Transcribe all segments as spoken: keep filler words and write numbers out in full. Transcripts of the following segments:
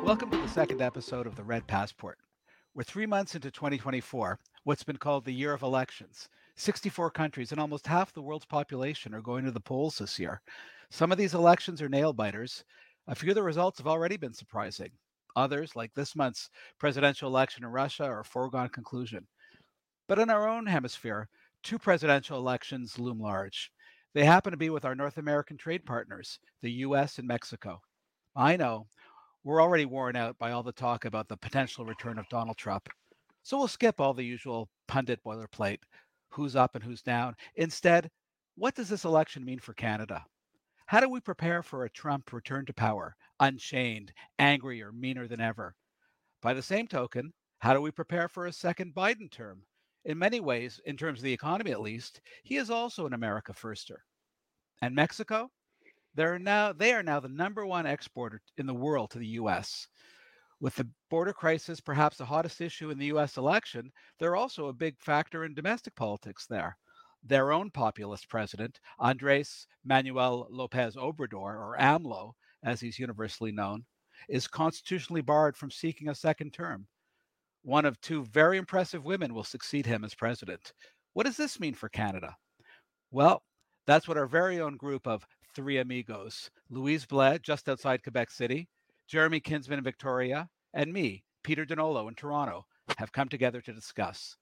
Welcome to the second episode of the Red Passport. We're three months into twenty twenty-four, what's been called the year of elections. sixty-four countries and almost half the world's population are going to the polls this year. Some of these elections are nail biters. A few of the results have already been surprising. Others, like this month's presidential election in Russia, are a foregone conclusion. But in our own hemisphere, two presidential elections loom large. They happen to be with our North American trade partners, the U S and Mexico. I know we're already worn out by all the talk about the potential return of Donald Trump. So we'll skip all the usual pundit boilerplate, who's up and who's down. Instead, what does this election mean for Canada? How do we prepare for a Trump return to power, unchained, angry, or meaner than ever? By the same token, how do we prepare for a second Biden term? In many ways, in terms of the economy at least, he is also an America firster. And Mexico? They're now they are now the number one exporter in the world to the U S. With the border crisis perhaps the hottest issue in the U S election, they're also a big factor in domestic politics there. Their own populist president, Andres Manuel Lopez Obrador, or AMLO, as he's universally known, is constitutionally barred from seeking a second term. One of two very impressive women will succeed him as president. What does this mean for Canada? Well, that's what our very own group of three amigos, Louise Bled, just outside Quebec City, Jeremy Kinsman in Victoria, and me, Peter Donolo in Toronto, have come together to discuss.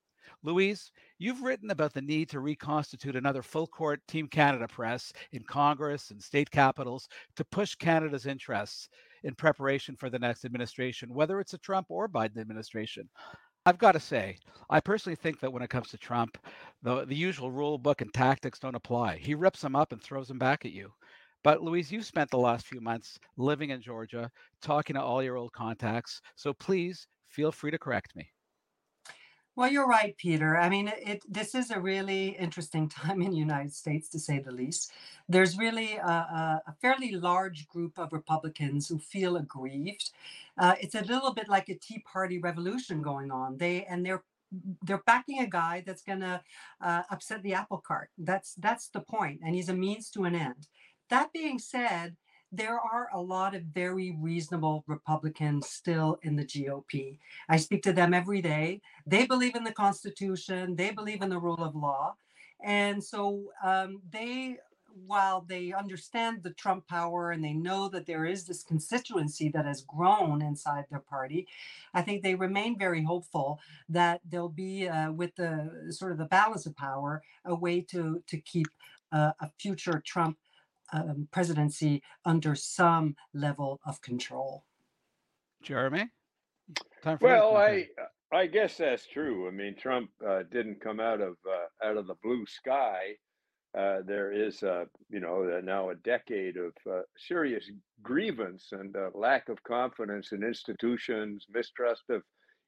Louise, you've written about the need to reconstitute another full court Team Canada press in Congress and state capitals to push Canada's interests in preparation for the next administration, whether it's a Trump or Biden administration. I've got to say, I personally think that when it comes to Trump, the, the usual rule book and tactics don't apply. He rips them up and throws them back at you. But Louise, you've spent the last few months living in Georgia, talking to all your old contacts. So please feel free to correct me. Well, you're right, Peter. I mean, it this is a really interesting time in the United States, to say the least. There's really a, a, a fairly large group of Republicans who feel aggrieved. Uh, it's a little bit like a Tea Party revolution going on. They and they're they're backing a guy that's going to uh, upset the apple cart. That's that's the point, and he's a means to an end. That being said, there are a lot of very reasonable Republicans still in the G O P. I speak to them every day. They believe in the Constitution, they believe in the rule of law. And so um, they, while they understand the Trump power and they know that there is this constituency that has grown inside their party, I think they remain very hopeful that there'll be, uh, with the sort of the balance of power, a way to to keep uh, a future Trump um, presidency under some level of control. Jeremy, time for you to Well, jump in. I I guess that's true. I mean, Trump uh, didn't come out of uh, out of the blue sky. Uh, there is, uh, you know, uh, now a decade of uh, serious grievance and uh, lack of confidence in institutions, mistrust of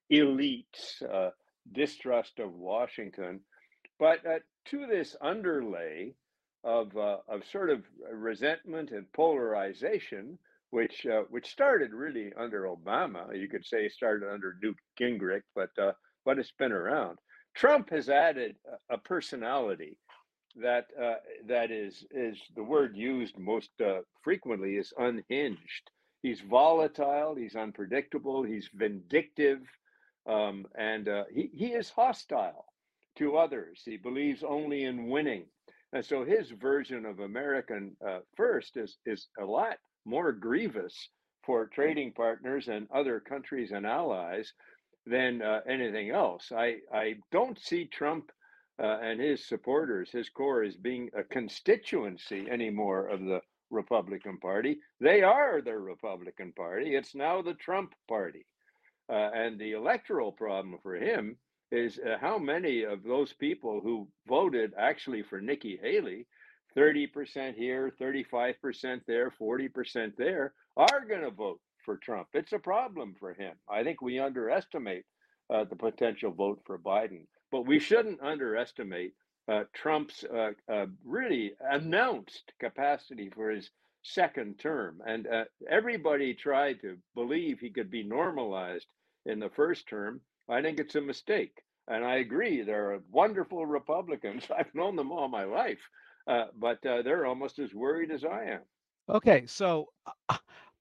elites, uh, distrust of Washington. But uh, to this underlay of uh, of sort of resentment and polarization, which uh, which started really under Obama, you could say started under Newt Gingrich, but uh, but it's been around. Trump has added a, a personality that uh, that is is the word used most uh, frequently is unhinged. He's volatile. He's unpredictable. He's vindictive, um, and uh, he he is hostile to others. He believes only in winning, and so his version of American uh, first is is a lot more grievous for trading partners and other countries and allies than uh, anything else. I I don't see Trump uh, and his supporters, his core, as being a constituency anymore of the Republican Party. They are the Republican Party. It's now the Trump Party. Uh, and the electoral problem for him is uh, how many of those people who voted actually for Nikki Haley, thirty percent here, thirty-five percent there, forty percent there, are going to vote for Trump. It's a problem for him. I think we underestimate uh, the potential vote for Biden, but we shouldn't underestimate uh, Trump's uh, uh, really announced capacity for his second term. And uh, everybody tried to believe he could be normalized in the first term. I think it's a mistake. And I agree, there are wonderful Republicans. I've known them all my life, uh, but uh, they're almost as worried as I am. Okay, so uh,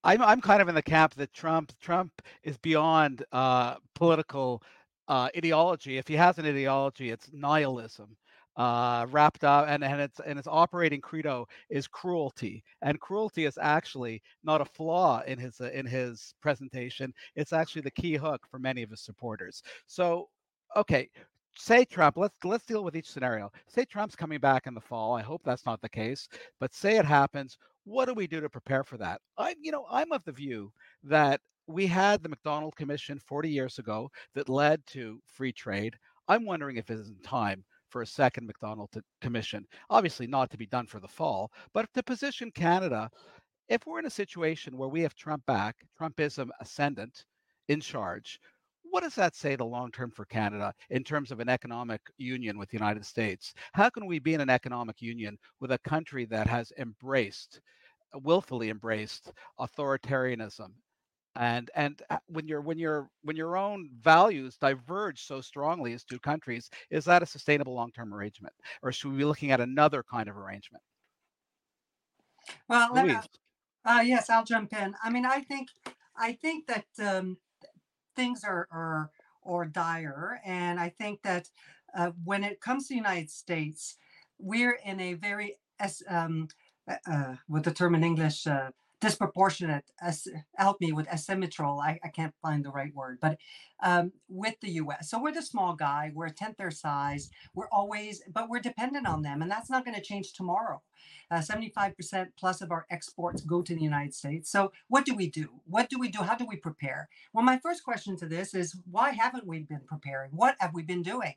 I'm I'm kind of in the camp that Trump Trump is beyond uh, political uh, ideology. If he has an ideology, it's nihilism, uh, wrapped up, and and it's and its operating credo is cruelty. And cruelty is actually not a flaw in his uh, in his presentation. It's actually the key hook for many of his supporters. So, okay. Say Trump. Let's let's deal with each scenario. Say Trump's coming back in the fall. I hope that's not the case, but say it happens. What do we do to prepare for that? I'm, you know, I'm of the view that we had the McDonald Commission forty years ago that led to free trade. I'm wondering if it isn't time for a second McDonald Commission. Obviously, not to be done for the fall, but to position Canada, if we're in a situation where we have Trump back, Trumpism ascendant in charge, what does that say to long term for Canada in terms of an economic union with the United States? How can we be in an economic union with a country that has embraced, willfully embraced authoritarianism? And and uh, when your when your when your own values diverge so strongly as two countries, is that a sustainable long term arrangement, or should we be looking at another kind of arrangement? Well, let me, Louise. uh, yes, I'll jump in. I mean, I think, I think that um, things are are or dire, and I think that uh, when it comes to the United States, we're in a very as um, uh, uh, with the term in English, uh, disproportionate. As, help me with asymmetrical. I, I can't find the right word, but um, with the U S. So we're the small guy. We're a tenth their size. We're always, but we're dependent on them, and that's not going to change tomorrow. Uh, seventy-five percent plus of our exports go to the United States. So what do we do? What do we do? How do we prepare? Well, my first question to this is why haven't we been preparing? What have we been doing?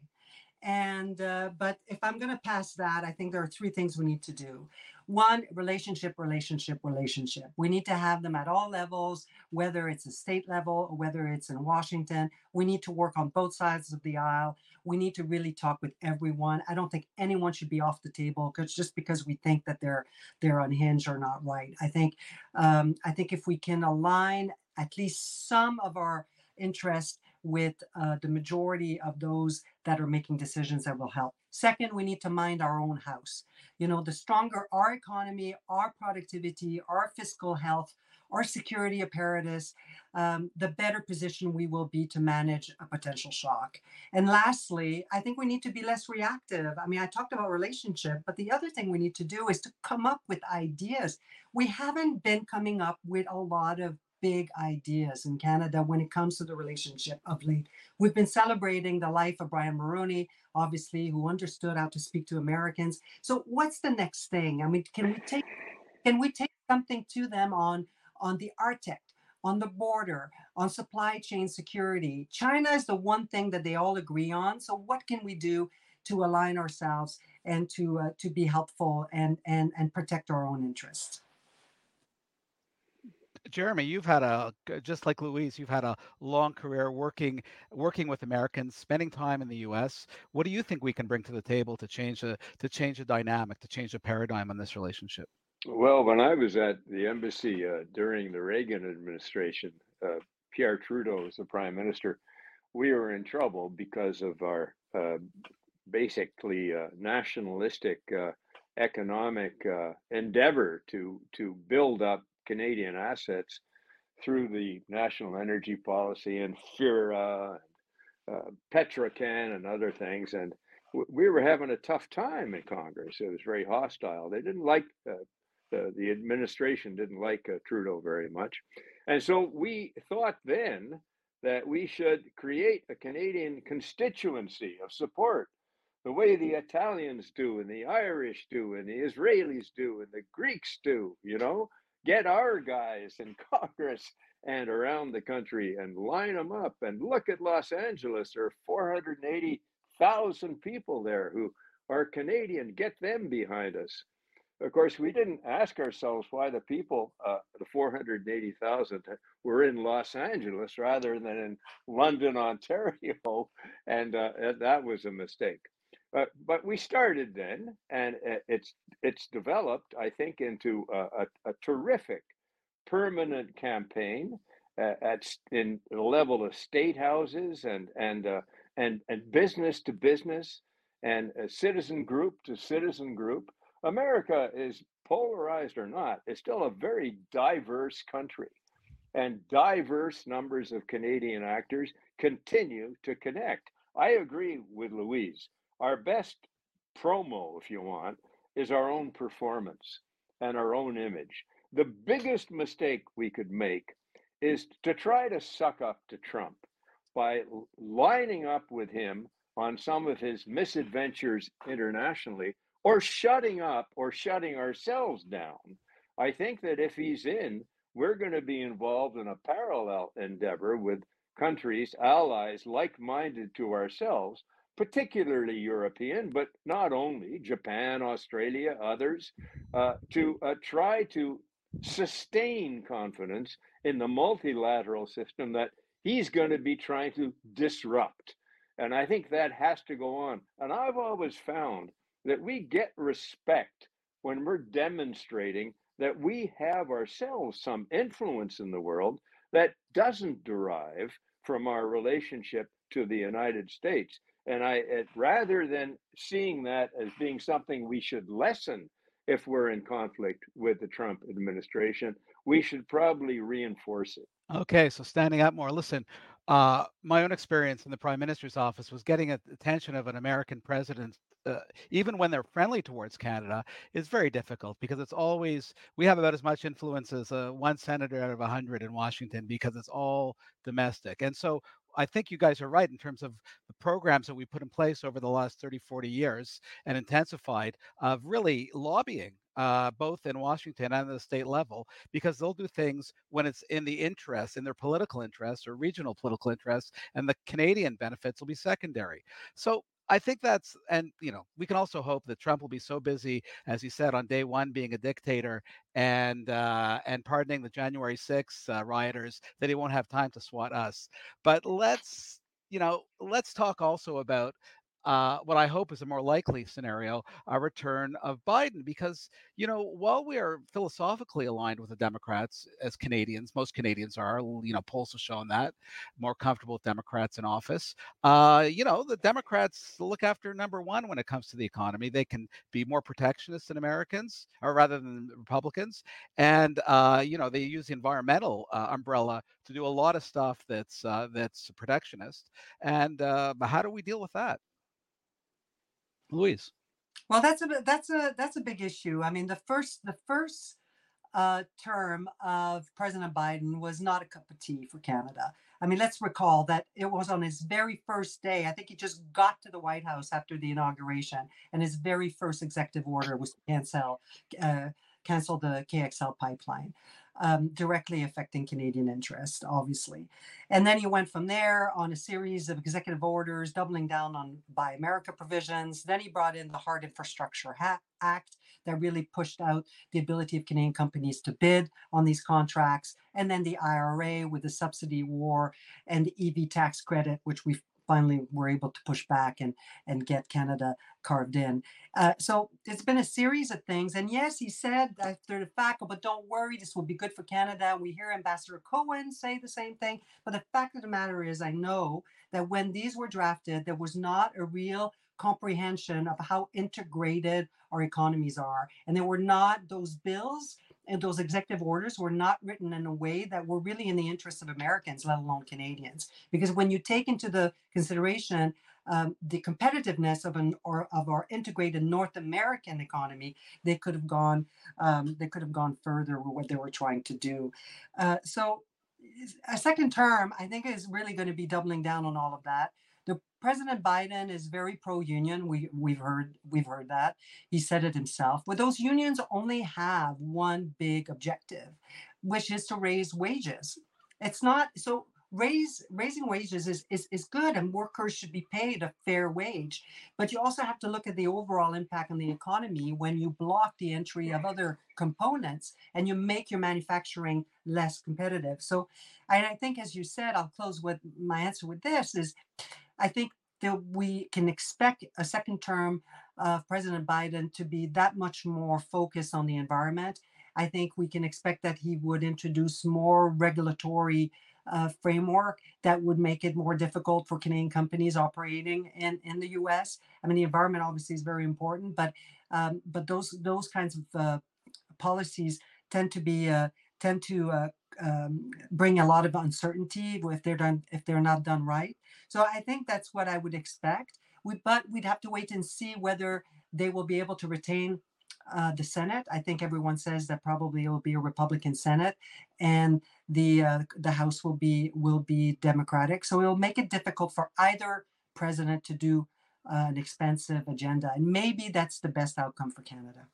And uh, but if I'm going to pass that, I think there are three things we need to do. One, relationship, relationship, relationship. We need to have them at all levels, whether it's a state level or whether it's in Washington. We need to work on both sides of the aisle. We need to really talk with everyone. I don't think anyone should be off the table because just because we think that they're they're unhinged or not right. I think um, I think if we can align at least some of our interest with uh, the majority of those that are making decisions that will help. Second, we need to mind our own house. You know, the stronger our economy, our productivity, our fiscal health, our security apparatus, um, the better position we will be to manage a potential shock. And lastly, I think we need to be less reactive. I mean, I talked about relationship, but the other thing we need to do is to come up with ideas. We haven't been coming up with a lot of big ideas in Canada when it comes to the relationship of late. We've been celebrating the life of Brian Mulroney, obviously, who understood how to speak to Americans. So what's the next thing? I mean, can we take can we take something to them on on the Arctic, on the border, on supply chain security? China is the one thing that they all agree on. So what can we do to align ourselves and to uh, to be helpful and and and protect our own interests? Jeremy, you've had a just like Louise, you've had a long career working working with Americans, spending time in the U S. What do you think we can bring to the table to change the to change the dynamic, to change the paradigm in this relationship? Well, when I was at the embassy uh, during the Reagan administration, uh, Pierre Trudeau was the prime minister. We were in trouble because of our uh, basically uh, nationalistic uh, economic uh, endeavor to to build up Canadian assets through the national energy policy and FIRA, uh, Petrocan, and other things. And w- we were having a tough time in Congress. It was very hostile. They didn't like uh, the the administration didn't like uh, Trudeau very much, and so we thought then that we should create a Canadian constituency of support, the way the Italians do, and the Irish do, and the Israelis do, and the Greeks do. You know, get our guys in Congress and around the country and line them up. And look at Los Angeles. There are four hundred eighty thousand people there who are Canadian. Get them behind us. Of course, we didn't ask ourselves why the people, uh, the four hundred eighty thousand, were in Los Angeles rather than in London, Ontario. And uh, that was a mistake. Uh, but we started then, and uh, it's it's developed, I think, into a, a, a terrific permanent campaign uh, at in the level of state houses and and uh, and and business to business and uh, citizen group to citizen group. America is polarized or not, is still a very diverse country. And diverse numbers of Canadian actors continue to connect. I agree with Louise. Our best promo, if you want, is our own performance and our own image. The biggest mistake we could make is to try to suck up to Trump by lining up with him on some of his misadventures internationally, or shutting up or shutting ourselves down. I think that if he's in, we're going to be involved in a parallel endeavor with countries, allies like minded to ourselves, particularly European, but not only Japan, Australia, others, uh, to uh, try to sustain confidence in the multilateral system that he's going to be trying to disrupt. And I think that has to go on. And I've always found that we get respect when we're demonstrating that we have ourselves some influence in the world that doesn't derive from our relationship to the United States. And I, it, rather than seeing that as being something we should lessen if we're in conflict with the Trump administration, we should probably reinforce it. Okay, so standing up more. Listen, uh, my own experience in the Prime Minister's office was getting at the attention of an American president, uh, even when they're friendly towards Canada, is very difficult because it's always we have about as much influence as uh, one senator out of a hundred in Washington because it's all domestic. And so I think you guys are right in terms of the programs that we put in place over the last thirty, forty years and intensified of really lobbying. Uh, both in Washington and at the state level, because they'll do things when it's in the interest, in their political interests or regional political interests, and the Canadian benefits will be secondary. So I think that's, and you know, we can also hope that Trump will be so busy, as he said on day one, being a dictator and uh, and pardoning the January sixth uh, rioters that he won't have time to swat us. But let's, you know, let's talk also about. Uh, what I hope is a more likely scenario, a return of Biden, because you know, while we are philosophically aligned with the Democrats as Canadians, most Canadians are, you know, polls have shown that, more comfortable with Democrats in office. Uh, you know, the Democrats look after number one when it comes to the economy. They can be more protectionist than Americans, or rather than Republicans. And, uh, you know, they use the environmental uh, umbrella to do a lot of stuff that's uh, that's protectionist. And uh, how do we deal with that? Louise. Well, that's a that's a that's a big issue. I mean, the first the first uh, term of President Biden was not a cup of tea for Canada. I mean, let's recall that it was on his very first day. I think he just got to the White House after the inauguration, and his very first executive order was to cancel uh, cancel the K X L pipeline, um, directly affecting Canadian interest, obviously. And then he went from there on a series of executive orders, doubling down on Buy America provisions. Then he brought in the Hard Infrastructure ha- Act that really pushed out the ability of Canadian companies to bid on these contracts, and then the I R A with the subsidy war and the E V tax credit, which we finally were able to push back and and get Canada carved in. Uh, so it's been a series of things. And yes, he said after the fact, "Oh, but don't worry, this will be good for Canada." We hear Ambassador Cohen say the same thing. But the fact of the matter is, I know that when these were drafted, there was not a real comprehension of how integrated our economies are. And there were not those bills and those executive orders were not written in a way that were really in the interests of Americans, let alone Canadians. Because when you take into the consideration um, the competitiveness of an or of our integrated North American economy, they could have gone um, they could have gone further with what they were trying to do. Uh, so a second term, I think, is really going to be doubling down on all of that. The President Biden is very pro-union. We we've heard we've heard that. He said it himself. But those unions only have one big objective, which is to raise wages. It's not so raise raising wages is, is is good, and workers should be paid a fair wage. But you also have to look at the overall impact on the economy when you block the entry of other components and you make your manufacturing less competitive. So and I think, as you said, I'll close with my answer with this is I think that we can expect a second term of President Biden to be that much more focused on the environment. I think we can expect that he would introduce more regulatory uh, framework that would make it more difficult for Canadian companies operating in, in the U S. I mean, the environment obviously is very important, but um, but those those kinds of uh, policies tend to be uh, tend to uh, um, bring a lot of uncertainty if they're done if they're not done right. So I think that's what I would expect. We, but we'd have to wait and see whether they will be able to retain uh, the Senate. I think everyone says that probably it will be a Republican Senate, and the uh, the House will be will be Democratic. So it will make it difficult for either president to do uh, an expensive agenda, and maybe that's the best outcome for Canada.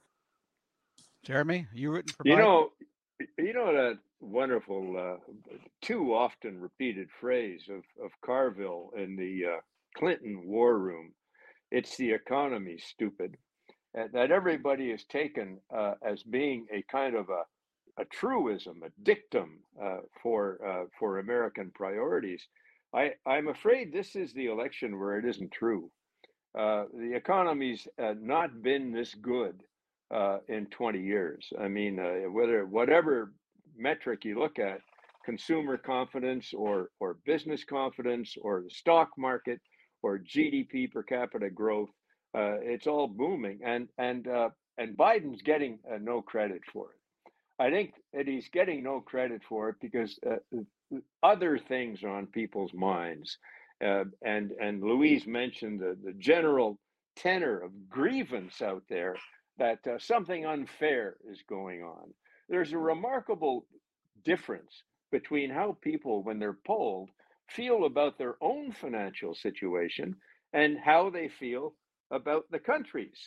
Jeremy, are you rooting for You Biden? know, you know that wonderful, uh, too often repeated phrase of, of Carville in the uh, Clinton war room. It's the economy, stupid. Uh, that everybody is taken uh, as being a kind of a, a truism, a dictum uh, for uh, for American priorities. I, I'm afraid this is the election where it isn't true. Uh, the economy's uh, not been this good uh, in twenty years. I mean, uh, whether whatever metric you look at, consumer confidence or or business confidence or the stock market or G D P per capita growth, uh, it's all booming, and and uh, and Biden's getting uh, no credit for it. I think that he's getting no credit for it because uh, other things are on people's minds. Uh, and and Louise mentioned the, the general tenor of grievance out there that uh, something unfair is going on. There's a remarkable difference between how people, when they're polled, feel about their own financial situation and how they feel about the country's.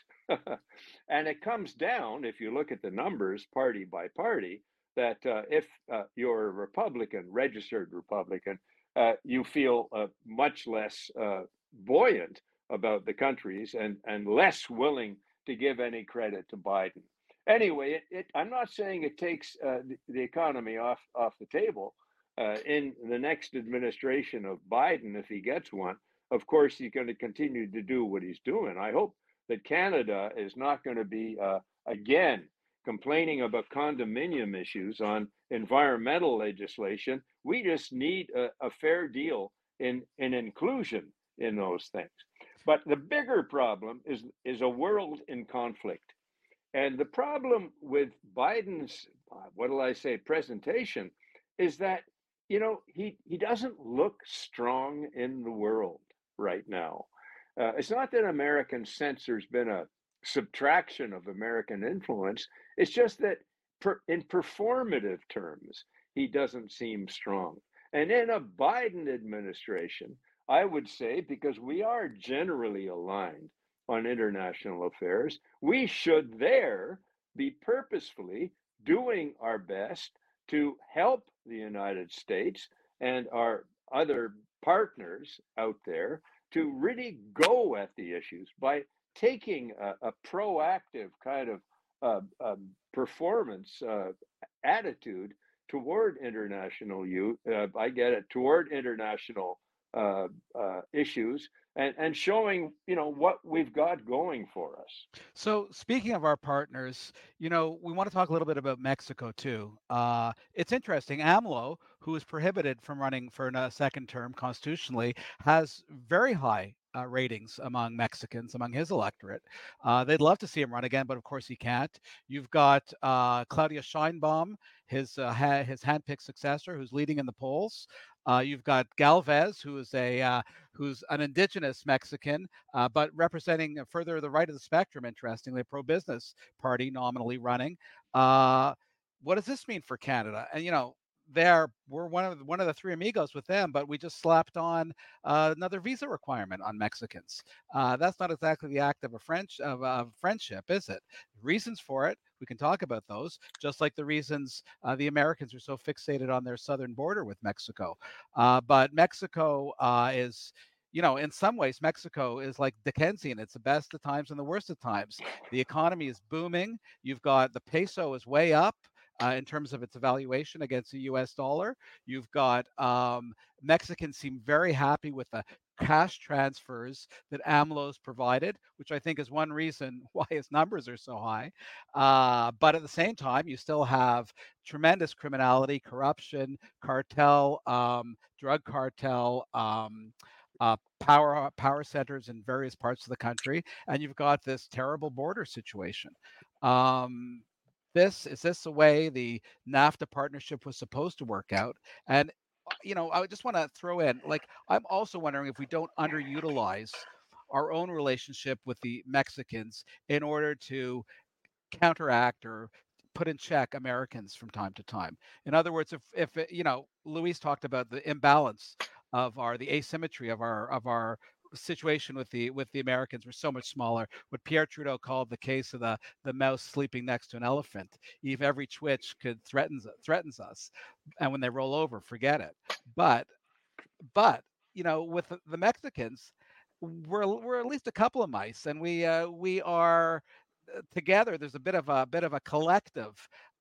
And it comes down, if you look at the numbers party by party, that uh, if uh, you're a Republican, registered Republican, uh, you feel uh, much less uh, buoyant about the country's and, and less willing to give any credit to Biden. Anyway, it, it, I'm not saying it takes uh, the, the economy off, off the table. Uh, in the next administration of Biden, if he gets one, of course, he's going to continue to do what he's doing. I hope that Canada is not going to be, uh, again, complaining about condominium issues on environmental legislation. We just need a, a fair deal in, in inclusion in those things. But the bigger problem is, is a world in conflict. And the problem with Biden's, uh, what will I say, presentation is that, you know, he, he doesn't look strong in the world right now. Uh, it's not that American censor's been a subtraction of American influence. It's just that per, in performative terms, he doesn't seem strong. And in a Biden administration, I would say, because we are generally aligned on international affairs, we should there be purposefully doing our best to help the United States and our other partners out there to really go at the issues by taking a, a proactive kind of uh, um, performance uh, attitude toward international youth. Uh, I get it, toward international uh, uh, issues, and, and showing, you know, what we've got going for us. So, speaking of our partners, you know, we want to talk a little bit about Mexico too. Uh, it's interesting. AMLO, who is prohibited from running for a second term constitutionally, has very high uh, ratings among Mexicans, among his electorate. Uh, they'd love to see him run again, but of course he can't. You've got uh, Claudia Sheinbaum, his uh, ha- his handpicked successor, who's leading in the polls. Uh, you've got Galvez, who is a uh, who's an indigenous Mexican, uh, but representing further the right of the spectrum, interestingly, a pro-business party nominally running. Uh, what does this mean for Canada? And, you know, there we're one of the, one of the three amigos with them, but we just slapped on uh, another visa requirement on Mexicans. Uh, that's not exactly the act of a French of a friendship, is it? Reasons for it, we can talk about those, just like the reasons uh, the Americans are so fixated on their southern border with Mexico. Uh, but Mexico uh, is, you know, in some ways, Mexico is like Dickensian. It's the best of times and the worst of times. The economy is booming. You've got the peso is way up uh, in terms of its evaluation against the U S dollar. You've got um, Mexicans seem very happy with the cash transfers that AMLO's provided, which I think is one reason why his numbers are so high. Uh, but at the same time, you still have tremendous criminality, corruption, cartel, um, drug cartel, um, uh, power power centers in various parts of the country, and you've got this terrible border situation. Um, this is this the way the NAFTA partnership was supposed to work out? And uh, you know, I just want to throw in, like, I'm also wondering if we don't underutilize our own relationship with the Mexicans in order to counteract or put in check Americans from time to time. In other words, if if it, you know, Luis talked about the imbalance of our the asymmetry of our of our situation with the with the Americans. We're so much smaller. What Pierre Trudeau called the case of the the mouse sleeping next to an elephant. If every twitch could threatens threatens us, and when they roll over, forget it. But but you know, with the, the Mexicans, we're we're at least a couple of mice, and we uh, we are uh, together. There's a bit of a bit of a collective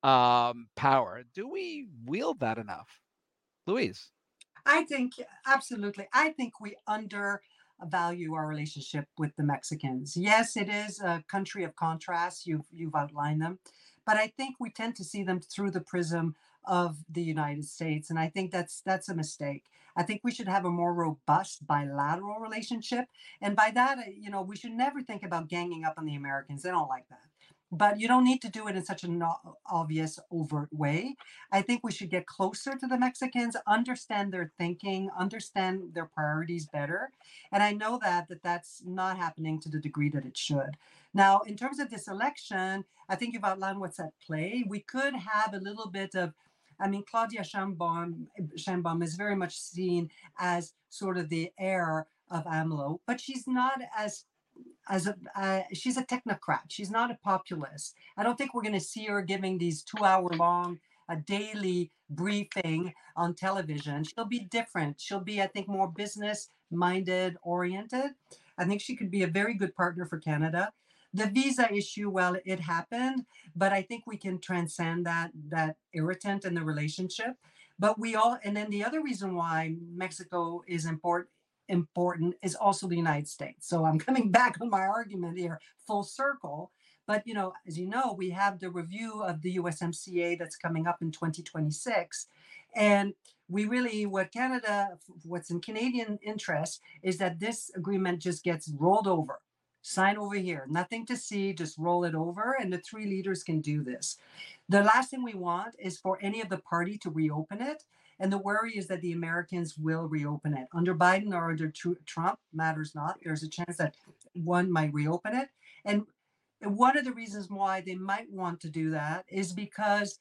um, power. Do we wield that enough, Louise? I think absolutely. I think we undervalue our relationship with the Mexicans. Yes, it is a country of contrasts. You've you've outlined them, but I think we tend to see them through the prism of the United States, and I think that's that's a mistake. I think we should have a more robust bilateral relationship, and by that, uh, you know, we should never think about ganging up on the Americans. They don't like that. But you don't need to do it in such an o- obvious, overt way. I think we should get closer to the Mexicans, understand their thinking, understand their priorities better. And I know that, that that's not happening to the degree that it should. Now, in terms of this election, I think you've outlined what's at play. We could have a little bit of, I mean, Claudia Sheinbaum, Sheinbaum is very much seen as sort of the heir of AMLO, but she's not as as a uh, she's a technocrat. She's not a populist. I don't think we're going to see her giving these two hour long a daily briefing on television. She'll be different. She'll be, I think, more business minded oriented. I think she could be a very good partner for Canada. The visa issue, well, it happened, but I think we can transcend that that irritant in the relationship. But we all, and then the other reason why Mexico is important important is also the United States. So I'm coming back on my argument here, full circle. But you know, as you know, we have the review of the U S M C A that's coming up in twenty twenty-six, and we really, what Canada, what's in Canadian interest is that this agreement just gets rolled over. Sign over here, nothing to see, just roll it over, and the three leaders can do this. The last thing we want is for any of the party to reopen it. And the worry is that the Americans will reopen it. Under Biden or under Trump, matters not. There's a chance that one might reopen it. And one of the reasons why they might want to do that is because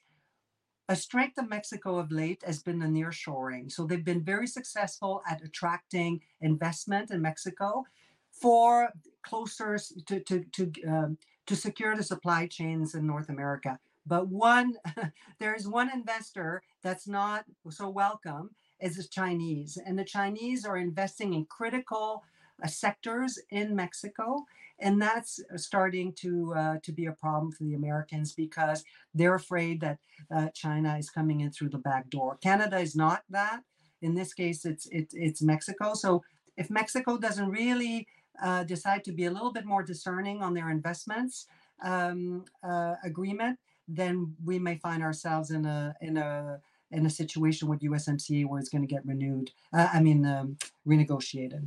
a strength of Mexico of late has been the nearshoring. So they've been very successful at attracting investment in Mexico for closer to to to um, to secure the supply chains in North America. But one, there is one investor that's not so welcome is the Chinese, and the Chinese are investing in critical uh, sectors in Mexico, and that's starting to uh, to be a problem for the Americans because they're afraid that uh, China is coming in through the back door. Canada is not that. In this case, it's it, it's Mexico. So if Mexico doesn't really uh, decide to be a little bit more discerning on their investments um, uh, agreement, then we may find ourselves in a in a in a situation with U S M C A where it's going to get renewed. Uh, I mean, um, renegotiated.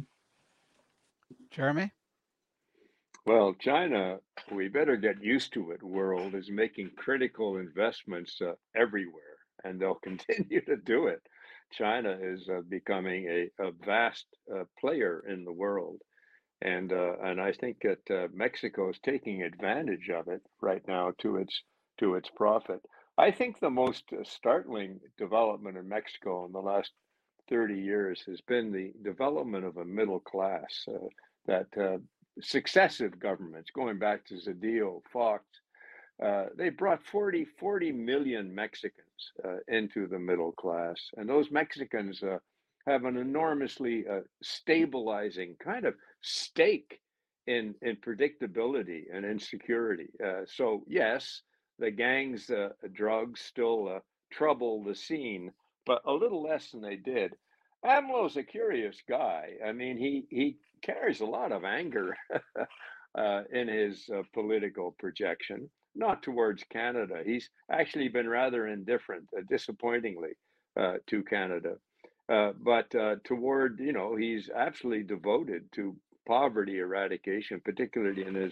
Jeremy? Well, China, we better get used to it. World is making critical investments uh, everywhere, and they'll continue to do it. China is uh, becoming a, a vast uh, player in the world, and uh, and I think that uh, Mexico is taking advantage of it right now to its to its profit. I think the most uh, startling development in Mexico in the last thirty years has been the development of a middle class uh, that uh, successive governments, going back to Zedillo, Fox, uh, they brought forty, forty million Mexicans uh, into the middle class. And those Mexicans uh, have an enormously uh, stabilizing kind of stake in, in predictability and insecurity. Uh, so, yes, the gangs, uh, drugs still uh, trouble the scene, but a little less than they did. AMLO's a curious guy. I mean, he, he carries a lot of anger uh, in his uh, political projection, not towards Canada. He's actually been rather indifferent, uh, disappointingly, uh, to Canada. Uh, but uh, toward, you know, he's absolutely devoted to poverty eradication, particularly in his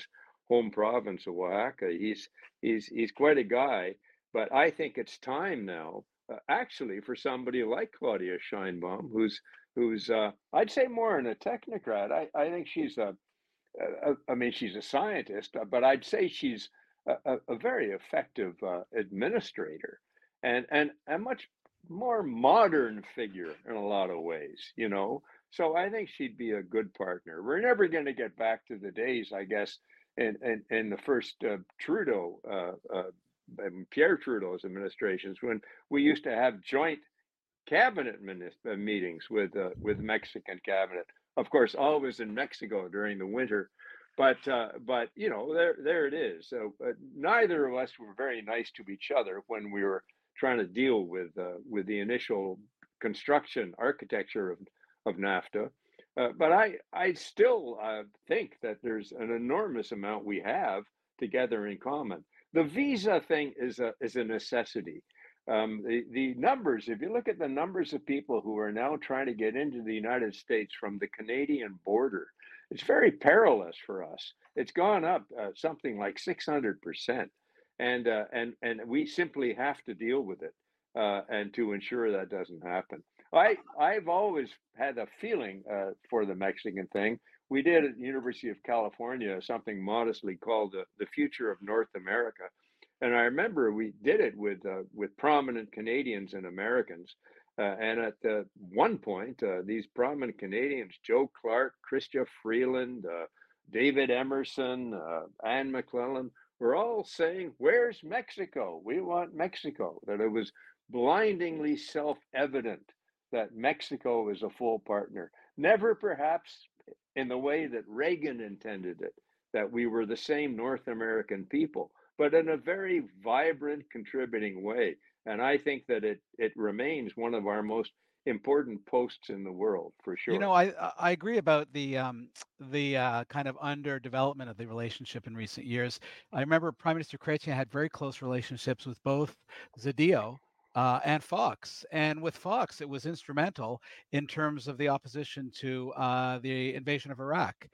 home province of Oaxaca. He's he's he's quite a guy, but I think it's time now, uh, actually, for somebody like Claudia Scheinbaum, who's who's uh, I'd say more in a technocrat. I I think she's a uh, I mean, she's a scientist, uh, but I'd say she's a, a, a very effective uh, administrator and, and a much more modern figure in a lot of ways, you know. So I think she'd be a good partner. We're never going to get back to the days, I guess, in, in, in the first uh, Trudeau, uh, uh, um, Pierre Trudeau's administrations, when we used to have joint cabinet minis- uh, meetings with uh, with Mexican cabinet. Of course, always in Mexico during the winter. But uh, but you know there there it is. So uh, neither of us were very nice to each other when we were trying to deal with uh, with the initial construction architecture of of NAFTA. Uh, but I I still uh, think that there's an enormous amount we have together in common. The visa thing is a is a necessity. Um, the, the numbers, if you look at the numbers of people who are now trying to get into the United States from the Canadian border, it's very perilous for us. It's gone up uh, something like six hundred percent. And, uh, and, and we simply have to deal with it uh, and to ensure that doesn't happen. I, I've always had a feeling uh, for the Mexican thing. We did at the University of California something modestly called the, the Future of North America, and I remember we did it with uh, with prominent Canadians and Americans. Uh, and at uh, one point, uh, these prominent Canadians, Joe Clark, Chrystia Freeland, uh, David Emerson, uh, Anne McClellan, were all saying, "Where's Mexico? We want Mexico." That it was blindingly self-evident that Mexico is a full partner. Never perhaps in the way that Reagan intended it, that we were the same North American people, but in a very vibrant, contributing way. And I think that it it remains one of our most important posts in the world for You know, sure. I I I agree about the um, the uh, kind of underdevelopment of the relationship in recent years. I remember Prime Minister Chrétien had very close relationships with both Zedillo uh, and Fox, and with Fox, it was instrumental in terms of the opposition to uh, the invasion of Iraq.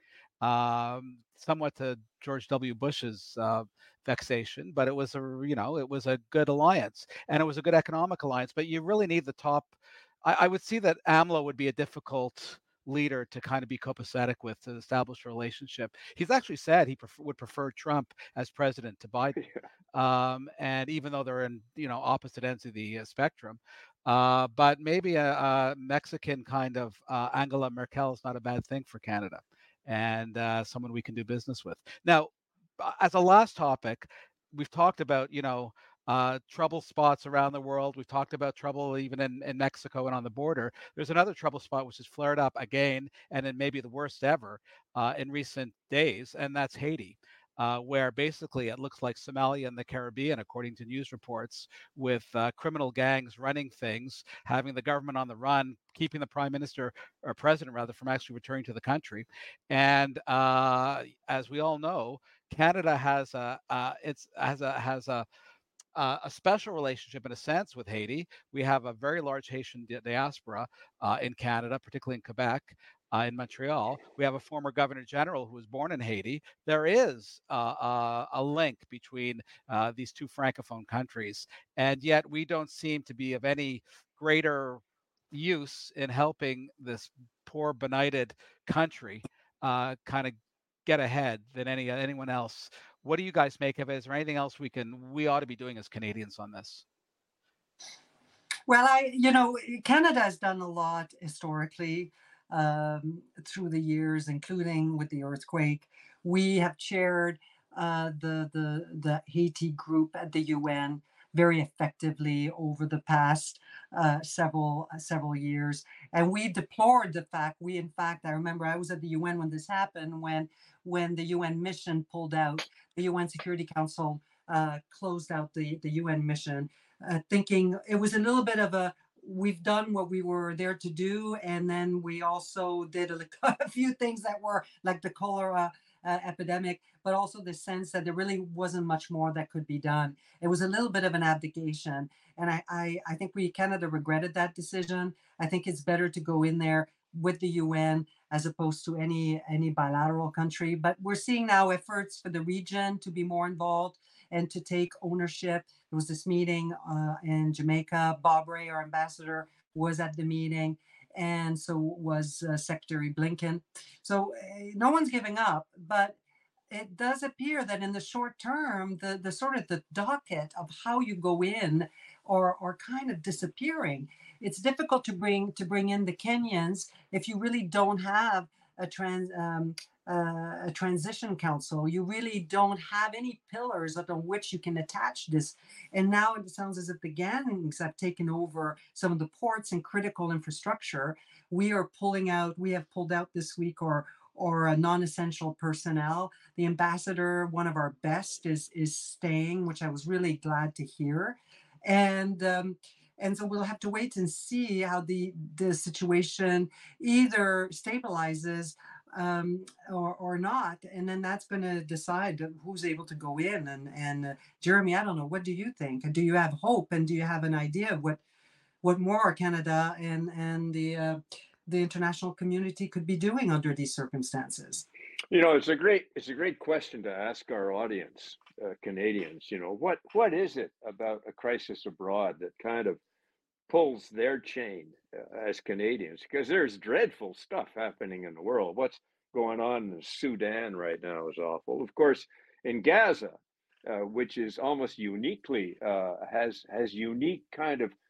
Um, somewhat to George W. Bush's uh, vexation, but it was a you know it was a good alliance, and it was a good economic alliance. But you really need the top. I, I would see that AMLO would be a difficult leader to kind of be copacetic with to establish a relationship. He's actually said he pref- would prefer Trump as president to Biden, um, and even though they're in you know opposite ends of the uh, spectrum, uh, but maybe a, a Mexican kind of uh, Angela Merkel is not a bad thing for Canada, and uh, someone we can do business with. Now, uh, as a last topic, we've talked about you know uh, trouble spots around the world. We've talked about trouble even in, in Mexico and on the border. There's another trouble spot which has flared up again, and it may be the worst ever uh, in recent days, and that's Haiti. Uh, where basically it looks like Somalia and the Caribbean, according to news reports, with uh, criminal gangs running things, having the government on the run, keeping the prime minister or president rather from actually returning to the country. And uh, as we all know, Canada has a uh, it's has a has a uh, a special relationship in a sense with Haiti. We have a very large Haitian di- diaspora uh, in Canada, particularly in Quebec, uh, in Montreal. We have a former governor general who was born in Haiti. There is uh, uh, a link between uh, these two francophone countries, and yet we don't seem to be of any greater use in helping this poor benighted country uh, kind of get ahead than any anyone else. What do you guys make of it? Is there anything else we can we ought to be doing as Canadians on this? Well, I, you know, Canada has done a lot historically um, through the years, including with the earthquake. We have chaired uh, the the the Haiti group at the U N very effectively over the past uh, several uh, several years, and we deplored the fact. We, in fact, I remember I was at the U N when this happened, when when the U N mission pulled out, the U N Security Council uh, closed out the the U N mission, uh, thinking it was a little bit of a, we've done what we were there to do, and then we also did a, a few things that were like the cholera uh, epidemic, but also the sense that there really wasn't much more that could be done. It was a little bit of an abdication, and I I, I think we Canada regretted that decision. I think it's better to go in there with the U N as opposed to any any bilateral country. But we're seeing now efforts for the region to be more involved and to take ownership. There was this meeting uh, in Jamaica. Bob Ray, our ambassador, was at the meeting, and so was uh, Secretary Blinken. So uh, no one's giving up, but it does appear that in the short term, the, the sort of the docket of how you go in are, are kind of disappearing. It's difficult to bring to bring in the Kenyans if you really don't have a trans um, uh, a transition council. You really don't have any pillars on which you can attach this. And now it sounds as if the gangs have taken over some of the ports and critical infrastructure. We are pulling out. We have pulled out this week, or or a non-essential personnel. The ambassador, one of our best, is is staying, which I was really glad to hear. And um, and so we'll have to wait and see how the the situation either stabilizes um, or or not, and then that's going to decide who's able to go in. And and uh, Jeremy, I don't know, what do you think? Do you have hope, and do you have an idea of what what more Canada and and the uh, the international community could be doing under these circumstances? You know, it's a great it's a great question to ask our audience, uh, Canadians. You know, what what is it about a crisis abroad that kind of pulls their chain uh, as Canadians? Because there's dreadful stuff happening in the world. What's going on in Sudan right now is awful. Of course, in Gaza, uh, which is almost uniquely uh, has has unique kind of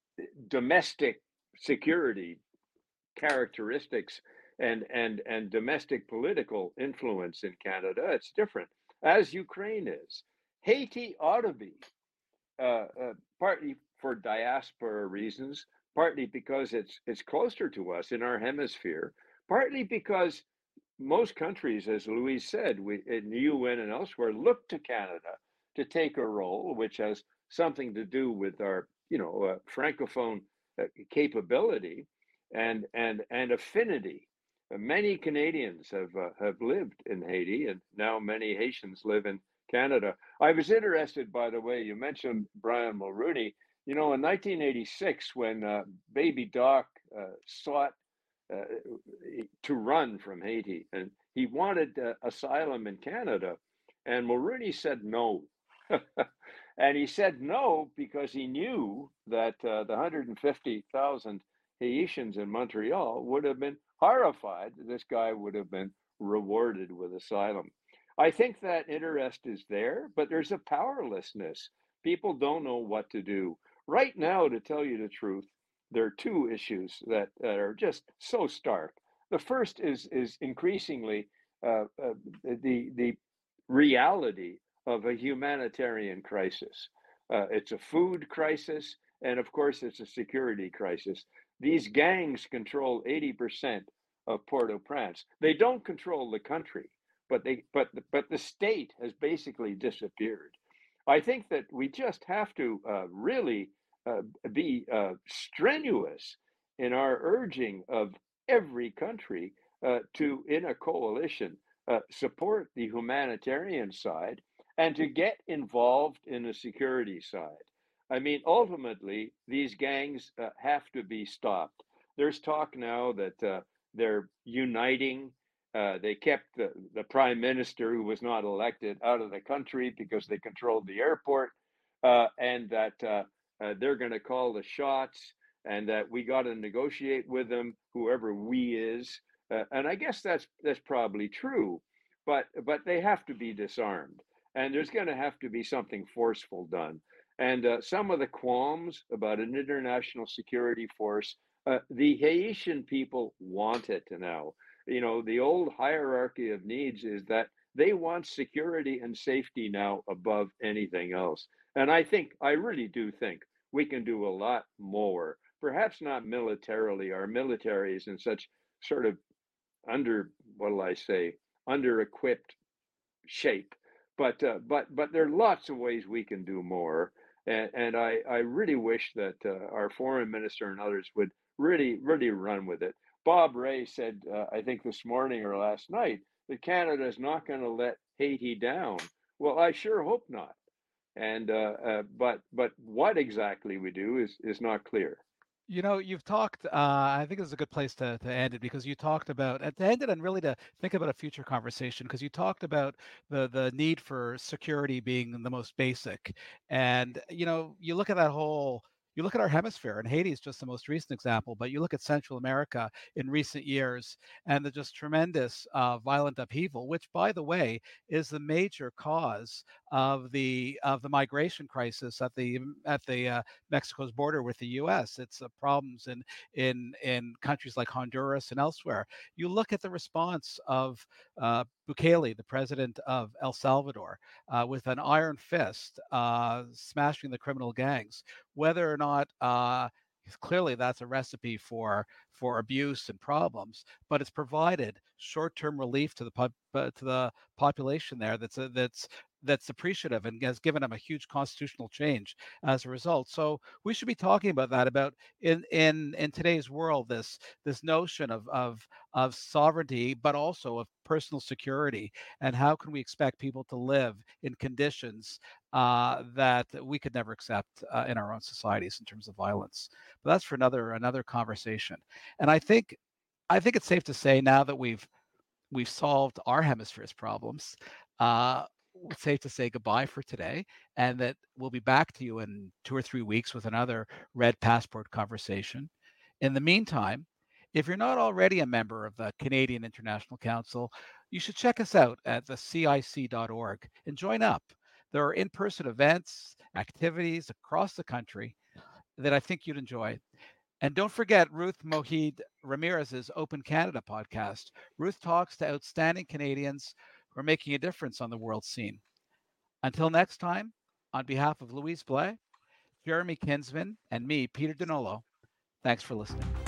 domestic security characteristics and and and domestic political influence in Canada. It's different, as Ukraine is. Haiti ought to be, uh, uh, partly for diaspora reasons, partly because it's it's closer to us in our hemisphere, partly because most countries, as Louise said, we in the U N and elsewhere, look to Canada to take a role, which has something to do with our, you know, uh, francophone uh, capability and and and affinity. Uh, many Canadians have uh, have lived in Haiti, and now many Haitians live in Canada. I was interested, by the way, you mentioned Brian Mulroney. You know, in nineteen eighty-six, when uh, Baby Doc uh, sought uh, to run from Haiti, and he wanted uh, asylum in Canada, and Mulroney said no. And he said no because he knew that uh, the one hundred fifty thousand Haitians in Montreal would have been horrified that this guy would have been rewarded with asylum. I think that interest is there, but there's a powerlessness. People don't know what to do. Right now, to tell you the truth, there are two issues that, that are just so stark. The first is is increasingly uh, uh, the the reality of a humanitarian crisis. Uh, it's a food crisis, and of course, it's a security crisis. These gangs control eighty percent of Port-au-Prince. They don't control the country, but they but but the state has basically disappeared. I think that we just have to uh, really uh, be uh, strenuous in our urging of every country uh, to, in a coalition, uh, support the humanitarian side and to get involved in the security side. I mean, ultimately, these gangs uh, have to be stopped. There's talk now that uh, they're uniting. Uh, they kept the, the prime minister, who was not elected, out of the country because they controlled the airport, uh, and that uh, uh, they're going to call the shots, and that we got to negotiate with them, whoever we is. Uh, and I guess that's that's probably true, but but they have to be disarmed, and there's going to have to be something forceful done. And uh, some of the qualms about an international security force, uh, the Haitian people want it now. You know, the old hierarchy of needs is that they want security and safety now above anything else. And I think, I really do think we can do a lot more. Perhaps not militarily. Our military is in such sort of under, what'll I say, under equipped shape. But uh, but but there are lots of ways we can do more, and, and I I really wish that uh, our foreign minister and others would really really run with it. Bob Ray said, uh, I think this morning or last night, that Canada is not going to let Haiti down. Well, I sure hope not. And uh, uh, but but what exactly we do is is not clear. You know, you've talked, uh, I think this is a good place to, to end it because you talked about, and to end it and really to think about a future conversation, because you talked about the, the need for security being the most basic. And, you know, you look at that whole, you look at our hemisphere, and Haiti is just the most recent example, but you look at Central America in recent years and the just tremendous uh, violent upheaval, which, by the way, is the major cause of the of the migration crisis at the at the uh, Mexico's border with the U S. It's uh, problems in in in countries like Honduras and elsewhere. You look at the response of uh, Bukele, the president of El Salvador, uh, with an iron fist, uh, smashing the criminal gangs. Whether or not uh, clearly that's a recipe for for abuse and problems, but it's provided short-term relief to the pub, uh, to the population there. That's a, that's that's appreciative and has given them a huge constitutional change as a result. So we should be talking about that, about in in in today's world, this this notion of of of sovereignty, but also of personal security, and how can we expect people to live in conditions uh, that we could never accept uh, in our own societies in terms of violence. But that's for another another conversation. And I think I think it's safe to say, now that we've we've solved our hemisphere's problems, uh, it's safe to say goodbye for today, and that we'll be back to you in two or three weeks with another Red Passport conversation. In the meantime, if you're not already a member of the Canadian International Council, you should check us out at the C I C dot org and join up. There are in-person events, activities across the country that I think you'd enjoy. And don't forget Ruth Mohid Ramirez's Open Canada podcast. Ruth talks to outstanding Canadians who are making a difference on the world scene. Until next time, on behalf of Louise Blais, Jeremy Kinsman, and me, Peter Donolo, thanks for listening.